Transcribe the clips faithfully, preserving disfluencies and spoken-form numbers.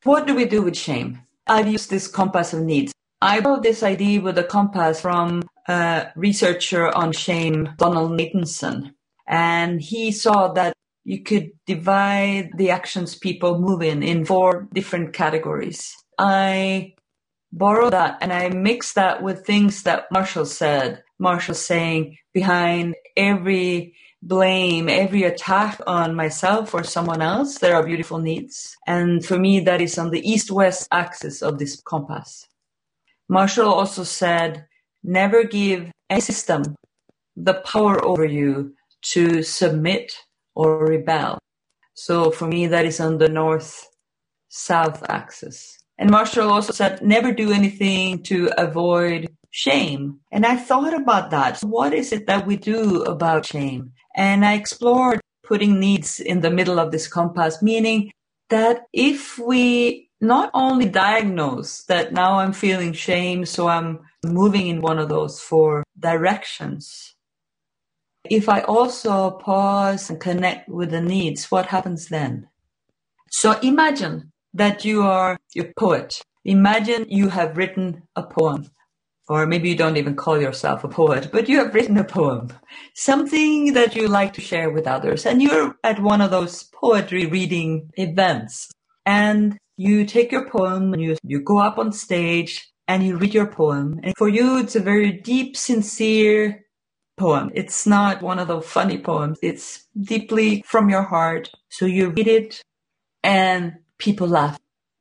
What do we do with shame? I've used this compass of needs. I brought this idea with a compass from a researcher on shame, Donald Nathanson. And he saw that you could divide the actions people move in in four different categories. I borrowed that and I mixed that with things that Marshall said. Marshall saying behind every blame, every attack on myself or someone else, there are beautiful needs. And for me, that is on the east-west axis of this compass. Marshall also said, never give any system the power over you to submit or rebel. So for me, that is on the north-south axis. And Marshall also said, never do anything to avoid shame. And I thought about that. What is it that we do about shame? And I explored putting needs in the middle of this compass, meaning that if we not only diagnose that now I'm feeling shame, so I'm moving in one of those four directions, if I also pause and connect with the needs, what happens then? So imagine that you are a poet. Imagine you have written a poem. Or maybe you don't even call yourself a poet, but you have written a poem, something that you like to share with others. And you're at one of those poetry reading events. And you take your poem and you, you go up on stage and you read your poem. And for you, it's a very deep, sincere poem. It's not one of those funny poems. It's deeply from your heart. So you read it and people laugh.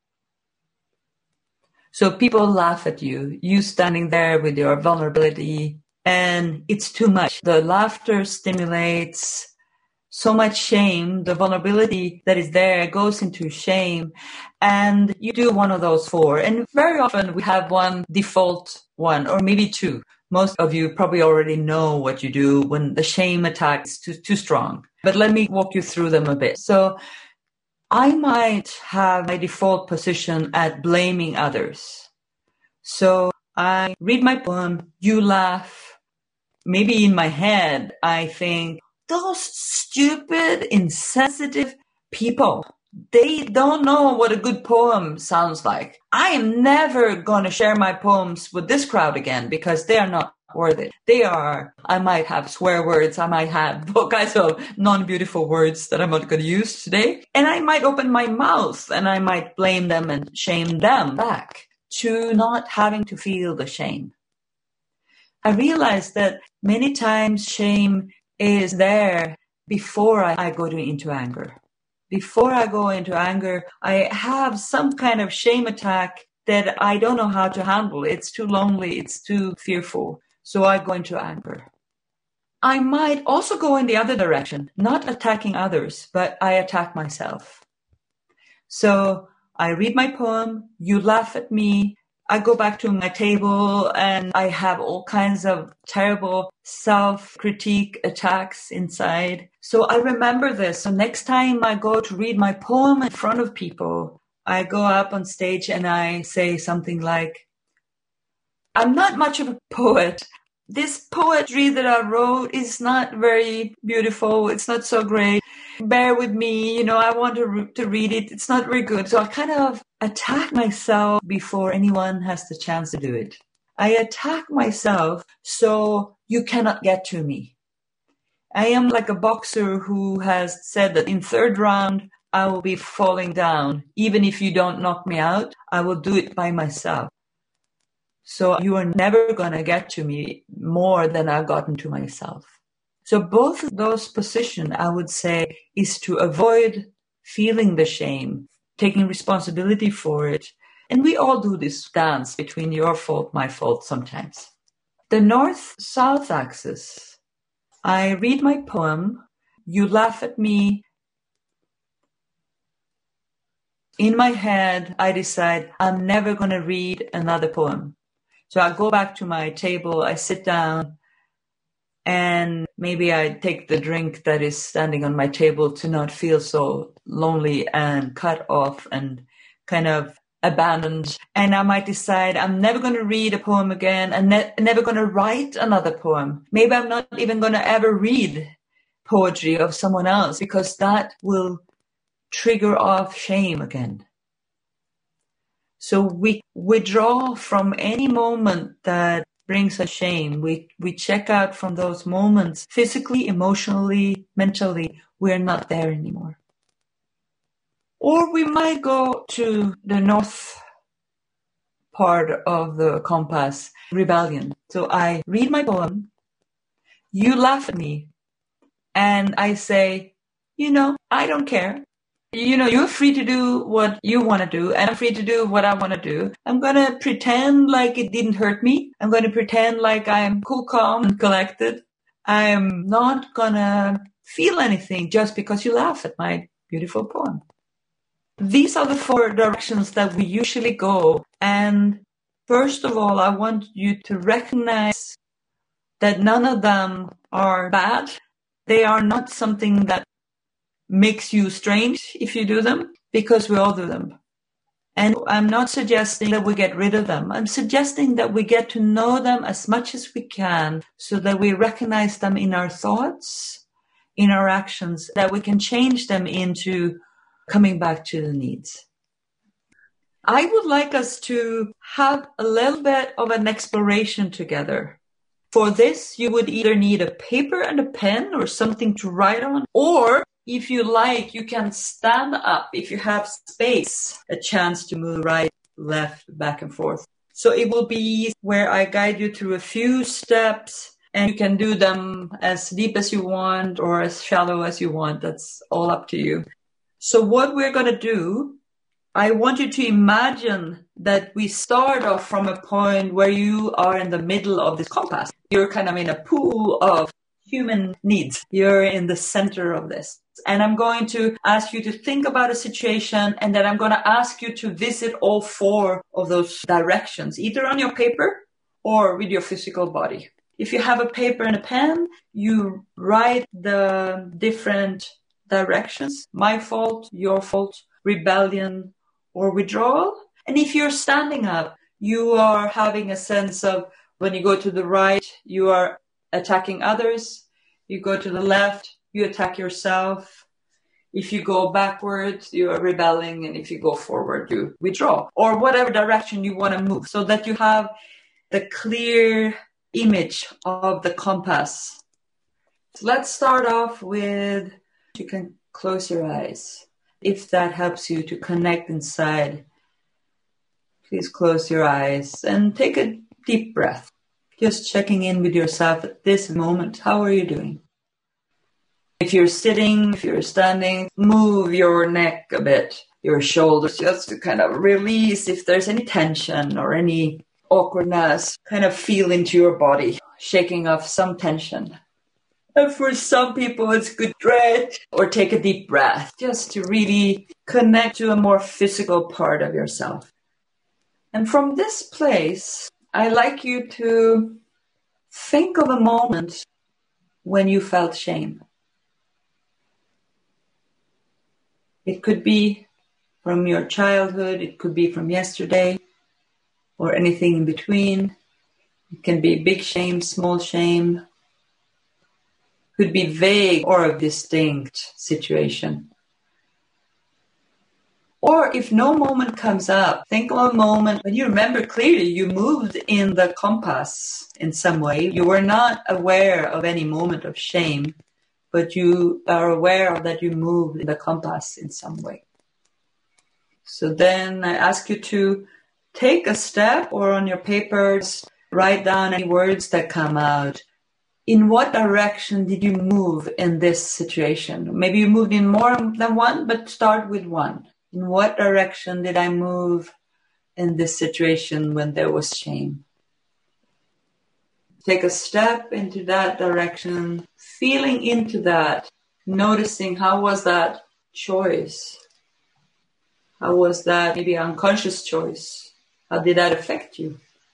So people laugh at you, you standing there with your vulnerability, and it's too much. The laughter stimulates so much shame. The vulnerability that is there goes into shame, and you do one of those four. And very often we have one default one, or maybe two. Most of you probably already know what you do when the shame attack is too, too strong. But let me walk you through them a bit. So I might have my default position at blaming others. So I read my poem, you laugh. Maybe in my head, I think, those stupid, insensitive people, they don't know what a good poem sounds like. I am never going to share my poems with this crowd again because they are not worth it. They are, I might have swear words, I might have all kinds of non-beautiful words that I'm not going to use today. And I might open my mouth and I might blame them and shame them back to not having to feel the shame. I realized that many times shame is there before I, I go to, into anger. Before I go into anger, I have some kind of shame attack that I don't know how to handle. It's too lonely, it's too fearful. So I go into anger. I might also go in the other direction, not attacking others, but I attack myself. So I read my poem, you laugh at me, I go back to my table and I have all kinds of terrible self-critique attacks inside. So I remember this. So next time I go to read my poem in front of people, I go up on stage and I say something like, I'm not much of a poet. This poetry that I wrote is not very beautiful. It's not so great. Bear with me. You know, I want to, re- to read it. It's not very good. So I kind of attack myself before anyone has the chance to do it. I attack myself so you cannot get to me. I am like a boxer who has said that in third round, I will be falling down. Even if you don't knock me out, I will do it by myself. So you are never going to get to me more than I've gotten to myself. So both of those positions, I would say, is to avoid feeling the shame, taking responsibility for it. And we all do this dance between your fault, my fault sometimes. The north-south axis, I read my poem, you laugh at me. In my head, I decide I'm never going to read another poem. So I go back to my table, I sit down, and maybe I take the drink that is standing on my table to not feel so lonely and cut off and kind of abandoned. And I might decide I'm never going to read a poem again and ne- never going to write another poem. Maybe I'm not even going to ever read poetry of someone else because that will trigger off shame again. So we withdraw from any moment that brings us shame. We, we check out from those moments physically, emotionally, mentally. We're not there anymore. Or we might go to the north part of the compass, rebellion. So I read my poem, you laugh at me, and I say, you know, I don't care. You know, you're free to do what you want to do, and I'm free to do what I want to do. I'm going to pretend like it didn't hurt me. I'm going to pretend like I'm cool, calm, and collected. I'm not going to feel anything just because you laugh at my beautiful poem. These are the four directions that we usually go. And first of all, I want you to recognize that none of them are bad. They are not something that makes you strange if you do them, because we all do them. And I'm not suggesting that we get rid of them. I'm suggesting that we get to know them as much as we can so that we recognize them in our thoughts, in our actions, that we can change them into coming back to the needs. I would like us to have a little bit of an exploration together. For this, you would either need a paper and a pen or something to write on, or if you like, you can stand up if you have space, a chance to move right, left, back and forth. So it will be where I guide you through a few steps, and you can do them as deep as you want or as shallow as you want. That's all up to you. So what we're going to do, I want you to imagine that we start off from a point where you are in the middle of this compass. You're kind of in a pool of human needs. You're in the center of this. And I'm going to ask you to think about a situation, and then I'm going to ask you to visit all four of those directions, either on your paper or with your physical body. If you have a paper and a pen, you write the different directions, my fault, your fault, rebellion, or withdrawal. And if you're standing up, you are having a sense of when you go to the right, you are attacking others. You go to the left, you attack yourself. If you go backwards, you are rebelling. And if you go forward, you withdraw. Or whatever direction you want to move, so that you have the clear image of the compass. So let's start off with, you can close your eyes. If that helps you to connect inside, please close your eyes and take a deep breath. Just checking in with yourself at this moment. How are you doing? If you're sitting, if you're standing, move your neck a bit, your shoulders, just to kind of release if there's any tension or any awkwardness. Kind of feel into your body, shaking off some tension. And for some people, it's good to stretch or take a deep breath, just to really connect to a more physical part of yourself. And from this place, I'd like you to think of a moment when you felt shame. It could be from your childhood, it could be from yesterday, or anything in between. It can be big shame, small shame. It could be vague or a distinct situation. Or if no moment comes up, think of a moment when you remember clearly you moved in the compass in some way. You were not aware of any moment of shame, but you are aware of that you moved in the compass in some way. So then I ask you to take a step, or on your papers, write down any words that come out. In what direction did you move in this situation? Maybe you moved in more than one, but start with one. In what direction did I move in this situation when there was shame? Take a step into that direction, feeling into that, noticing how was that choice? How was that maybe unconscious choice? How did that affect you?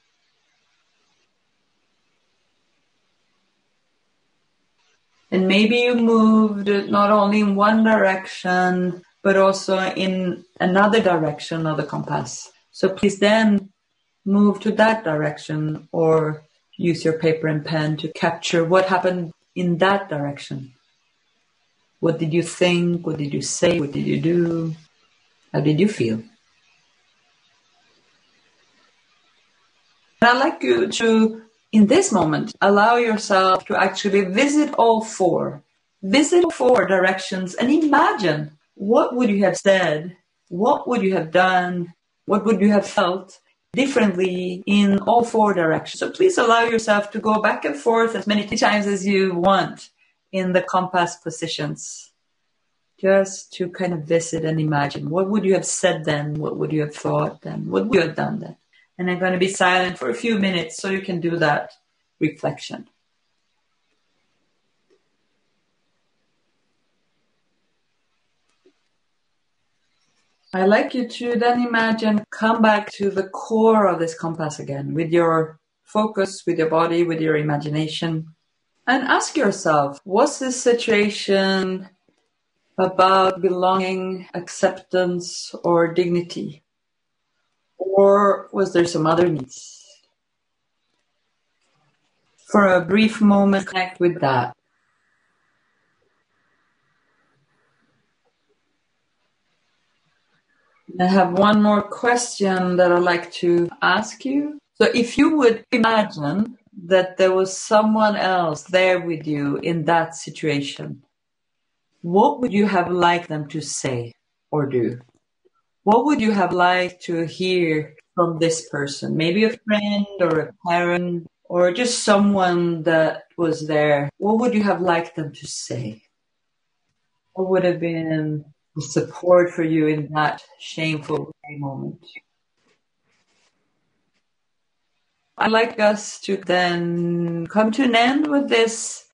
And maybe you moved not only in one direction, but also in another direction of the compass. So please then move to that direction, or use your paper and pen to capture what happened in that direction. What did you think? What did you say? What did you do? How did you feel? And I'd like you to, in this moment, allow yourself to actually visit all four. Visit all four directions and imagine, what would you have said? What would you have done? What would you have felt differently in all four directions? So please allow yourself to go back and forth as many times as you want in the compass positions. Just to kind of visit and imagine, what would you have said then? What would you have thought then? What would you have done then? And I'm going to be silent for a few minutes so you can do that reflection. I'd like you to then imagine, come back to the core of this compass again, with your focus, with your body, with your imagination, and ask yourself, was this situation about belonging, acceptance, or dignity? Or was there some other needs? For a brief moment, connect with that. I have one more question that I'd like to ask you. So if you would imagine that there was someone else there with you in that situation, what would you have liked them to say or do? What would you have liked to hear from this person? Maybe a friend or a parent or just someone that was there. What would you have liked them to say? What would have been the support for you in that shameful moment? I'd like us to then come to an end with this